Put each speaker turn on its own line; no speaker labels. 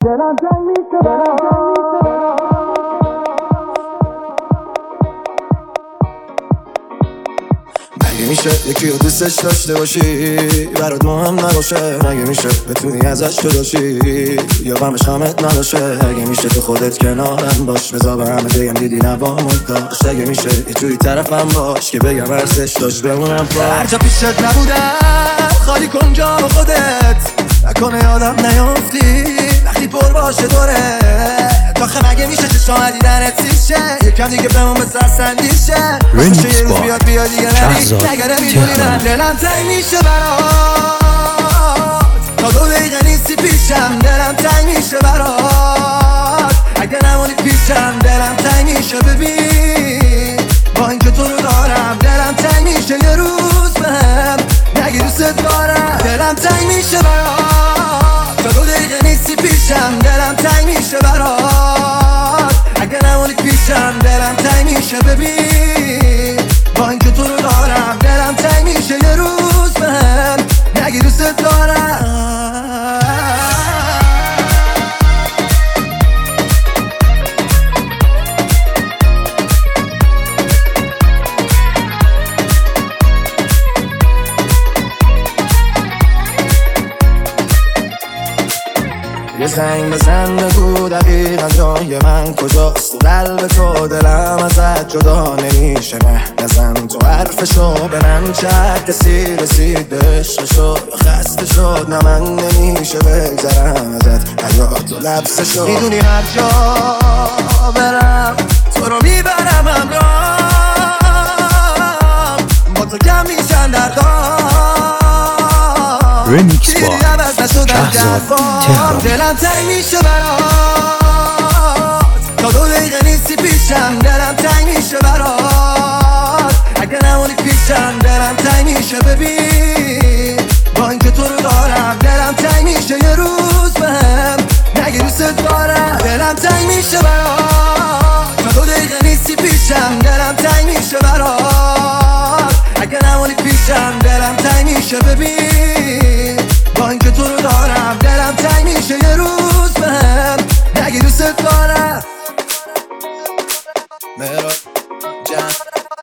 دلم تنگ میشه مگه میشه یکی رو دوستش داشته باشی برات مهم نباشه؟ مگه میشه بتونی ازش جداشی یا غمش همت نداشه؟ مگه میشه تو خودت کنارم باش بذار به همه بگم دیدی نوامت داشت؟ مگه میشه یه جوری طرفم باش که بگم ارزش داشت بمونم پا هر جا پیشت نبودم خالی کن جا خودت نکنه یادم نیافتی وقتی پر باشه دوره داخل مگه میشه چشم دیدنت سیشه یکم دیگه بمون به سرسندیشه باشه یه روز بیاد دیگه نری نگره میدونی من دلم تنگ میشه برات تا 2 دقیقه نیستی پیشم دلم تنگ میشه برات اگه نمونی پیشم دلم تنگ میشه ببین با اینکه تو رو دارم دلم تنگ میشه یه روز بهم نگی دوست دارم دلم تنگ میشه برات تا 2 دقیقه نیستی پیشم دلم تنگ میشه برات اگه نمونی پیشم دلم تنگ میشه ببین با اینکه تو رو دارم دلم تنگ میشه یه روز بهم نگی دوست دارم یه زنگ بزن بگو دقیقا جای من کجاست تو قلب تو دلم ازت جدا نمیشه نه نزن تو حرفشو به من چه کسی رسید به عشقشو یا خسته شد نه من نمیشه بگذرم ازت حیات و لبسشو میدونی هر جا برم تو رو میبرم همراه با تو کم میشن دردام
رمیکس با شهرزاد تهران
دلم تنگ میشه برات تا 2 دقیقه نیستی پیشم دلم تنگ میشه برات اگه نمونی پیشم دلم تنگ میشه ببین با اینکه تو رو دارم دلم تنگ میشه یه روز بهم نگی دوست دارم دلم تنگ میشه برات تا 2 دقیقه نیستی پیشم دلم تنگ میشه برات اگه نمونی پیشم دلم تنگ میشه ببین با اینکه تو رو دارم دلم تنگ میشه یه